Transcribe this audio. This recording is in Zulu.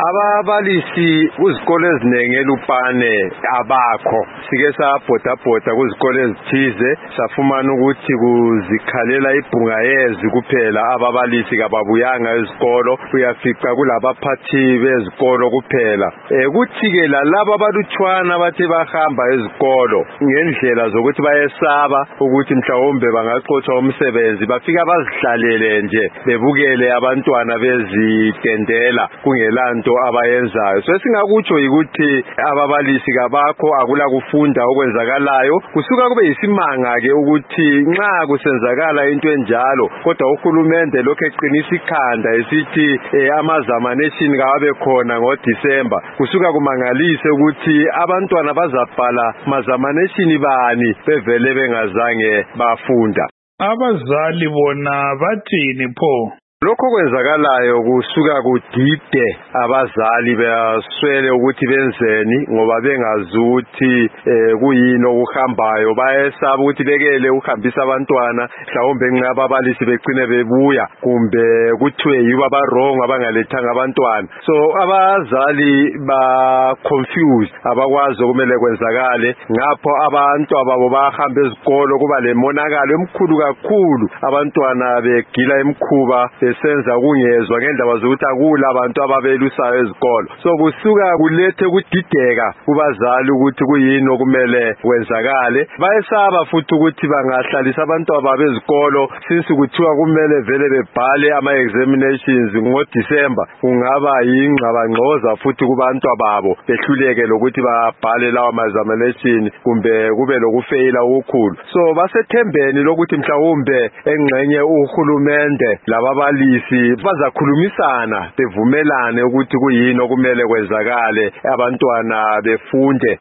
Ababalisi kuzikole eziningi eLupane abakho. Sike sabhoda kuzikole ezithize safumana ukuthi kuzikhalela ibhunga yezi kuphela ababalisi kababuyanga ezikolo, uyafica kulabaphathi bezikolo kuphela. Kuthi ke labo abalutshwana bathe bahamba ezikolo ngendlela zokuthi bayesaba ukuthi mhlawumbe bangaxotsha umsebenzi, bafika bazihlalele nje bebukele abantwana bezitendela kungelanto abayenzayo. So esingakutsho ukuthi ababalisi kabakho, akula kufunda okwenzakalayo. Kusuka kube isimanga ke ukuthi nxa kusenzakala into enjalo, kodwa uhulumende lokho eqinisa ikhanda esithi amazamanations kawabe khona ngoDisemba. Kusuka kumangalise ukuthi abantwana bazabhala mazamanation bani bevele bengazange bafunda. Abazali bona bathini pho? Lokho kwenzakalayo kusuka kudide abazali baswele ukuthi benzeni ngoba bengazuthi kuyini okuhambayo, bayesaba ukuthi bekele ukuhambisa abantwana mhlawumbe nxa ababalisi begcine bebuya kumbe kuthiwe yibo abarong abangalethanga abantwana. So abazali ba confused, abakwazi okumele kwenzakale. Ngapho abantu ababo bahamba ezikolo kuba lemonakalo emkhulu kakhulu, abantwana begila emkhuba senza kungezwa ngendaba zokuthi akula abantu ababelusayo ezikolo. So kusuka kulethe kudideka kubazali ukuthi kuyini okumele kwenzakale. Bayesaba futhi ukuthi bangahlalisa abantwana babo ezikolo since kuthiwa kumele vele bebhale ama-examinations ngoDisemba, kungaba yingxabangxoza futhi kubantwana babo behluleke lokuthi babhale lawa ma-examination kumbe kube lokufeyila okukhulu. So basethembeni lokuthi mhlawumbe engxenye uhulumende lababalisi bazakhulumisana bevumelane ukuthi kuyini okumele kwenzakale abantwana befunde.